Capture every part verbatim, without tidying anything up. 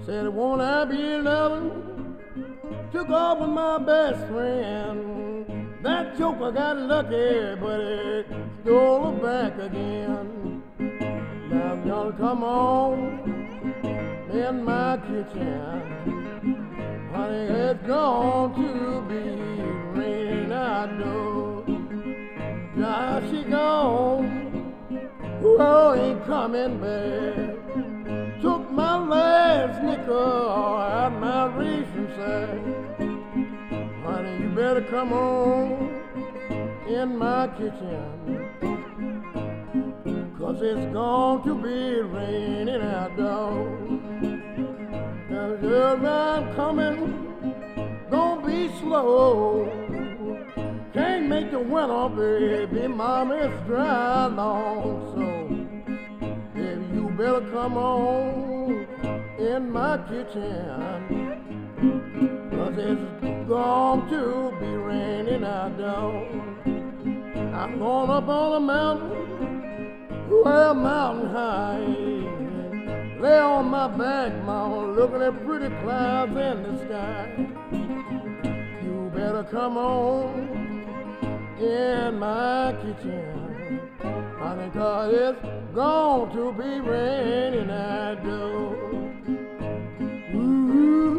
Said, won't I be loving? Took off with my best friend. That joker got lucky, but it stole her back again. Now y'all come on in my kitchen. Honey, it's going to be raining outdoors. Now she gone. Well, ain't coming back. Took my last nickel out my ration sack. Honey, you better come on in my kitchen, 'cause it's going to be raining outdoors. Now, girl, I'm coming, don't be slow. Can't make the winter, baby, mama, it's dry long, so baby, you better come on in my kitchen, 'cause it's going to be raining outdoors. I'm going up on a mountain, well, mountain high. Lay on my back, mama, looking at pretty clouds in the sky. You better come on in my kitchen, honey, 'cause it's going to be raining outdoors. Ooh,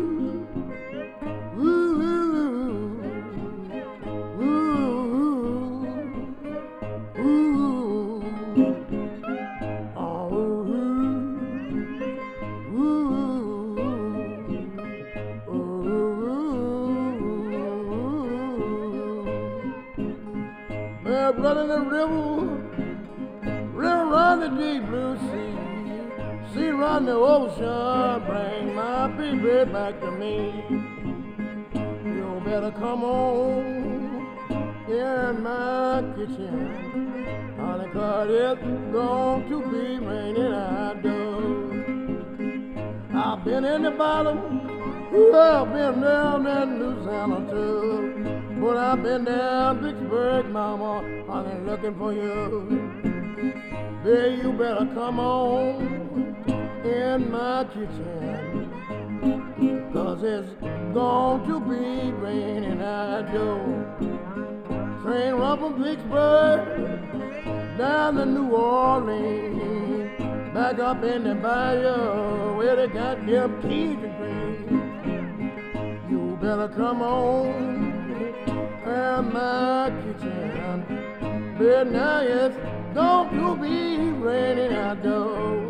ooh, ooh, ooh, ooh, oh, ooh, ooh, ooh. Well, running the river, river run the deep blue sea, sea run the ocean, bring my baby back to me. You better come on in my kitchen, honey, 'cause it's going to be raining outdoors. I've been in the bottom, well, I've been down in Louisiana too. But I've been down Vicksburg, mama, honey, looking for you. Baby, you better come on in my kitchen, 'cause it's going to be raining outdoors. Train run from Vicksburg down to New Orleans, back up in the bayou where they got them keys to green. You better come on in my kitchen, but now it's going to be raining outdoors.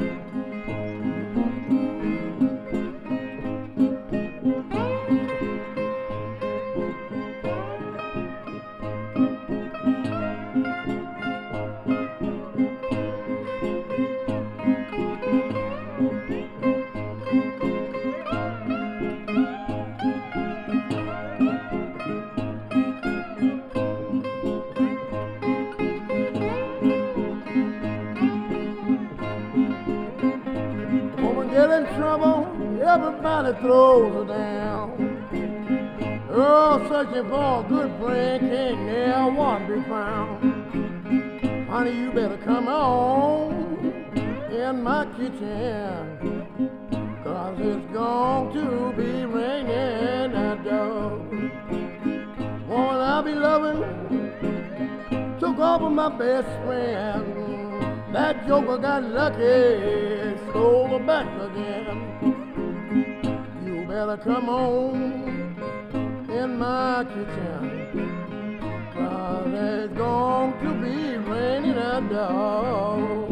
Get in trouble, everybody throws her down. Oh, searching for a good friend, can't never one be found. Honey, you better come on in my kitchen, 'cause it's going to be raining outdoors. Woman I'll be loving took off with my best friend. That joker got lucky, stole her back again. You better come on in my kitchen, 'cause it's going to be raining outdoors.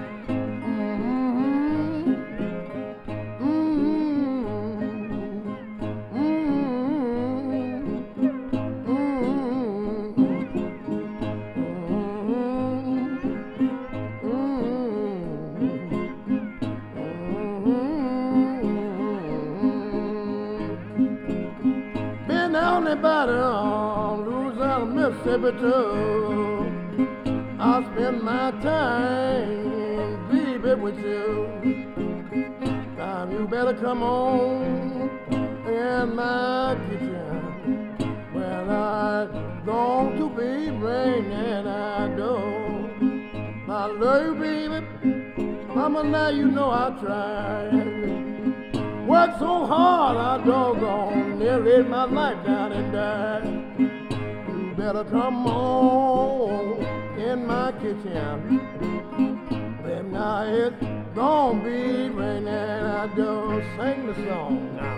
Down the bottom, Louisiana, Mississippi too. I'll spend my time, baby, with you. Now you better come on in my kitchen. Well, it's going to be raining outdoors. I love you, baby. Mama, now you know I tried. Worked so hard, I doggone near laid my life down and died. You better come on in my kitchen. Babe, now it's gonna be raining. I don't sing the song now.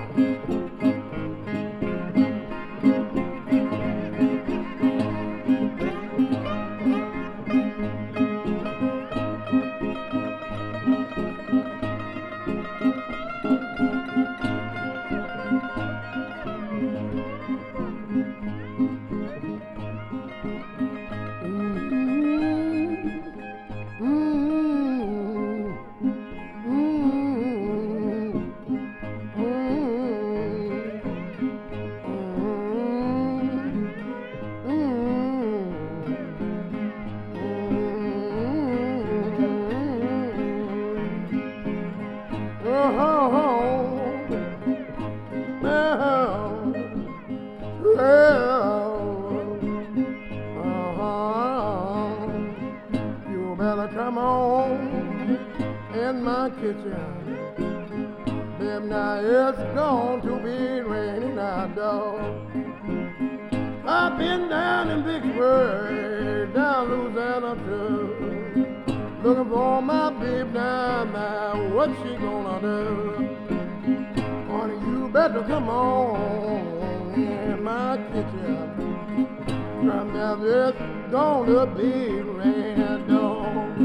Come on in my kitchen. Babe, now it's going to be raining out, dog. I've been down in Vicksburg, down Louisiana too, looking for my babe down there. What she gonna do? Honey, you better come on in my kitchen. From there it's gonna be raining, dog.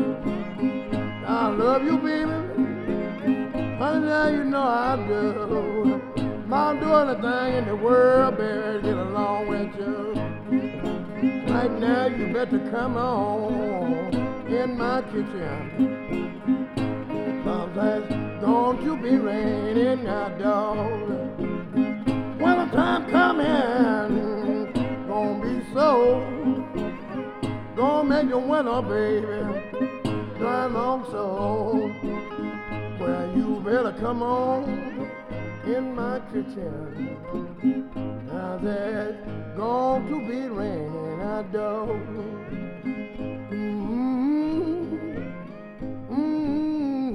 I love you, baby. Honey, now you know I do. I'll do anything in the world, baby, to get along with you. Right now, you better come on in my kitchen. Cause it's going to be raining now, dog. When the time coming, gonna be so. Gonna make you winter, baby. Drive long so, well, you better come on in my kitchen. Now there's going to be raining, I know. Mm-hmm. Mm-hmm.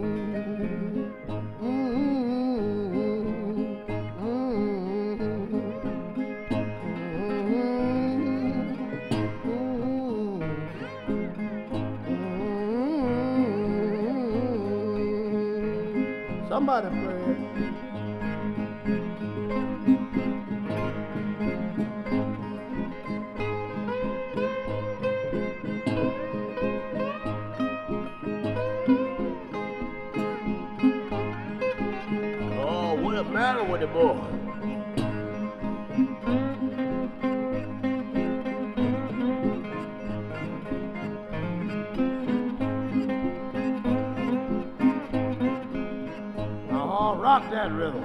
Somebody pray. Oh, what's the matter with the boy? Rock that rhythm.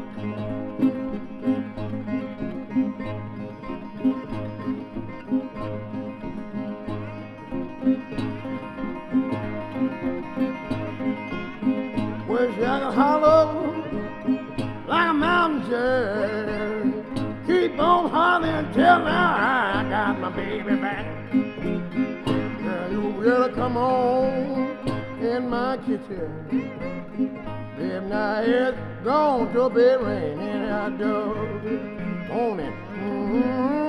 Wish I could holler like a mountain child. Keep on hollering until now I got my baby back. Girl, you really come on in my kitchen. Babe, now it's going to be raining, I do. On it. Mm-hmm.